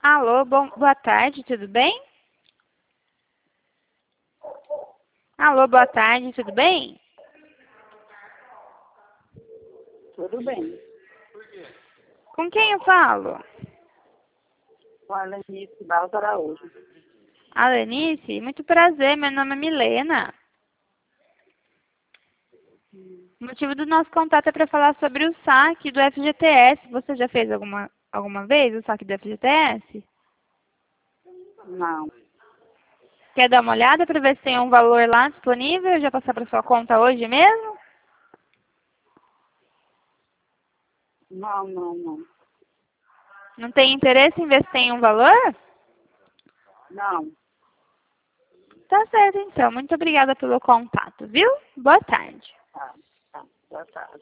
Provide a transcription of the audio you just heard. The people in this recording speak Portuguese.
Alô, boa tarde, tudo bem? Alô, boa tarde, tudo bem? Tudo bem. Com quem eu falo? Com a Lenice Balta Araújo. A Lenice? Muito prazer, meu nome é Milena. O motivo do nosso contato é para falar sobre o saque do FGTS. Você já fez alguma vez o saque do FGTS? Não. Quer dar uma olhada para ver se tem um valor lá disponível? Já passar para sua conta hoje mesmo? Não. Não tem interesse em ver se tem um valor? Não. Tá certo, então. Muito obrigada pelo contato, viu? Boa tarde. Tá. Boa tarde.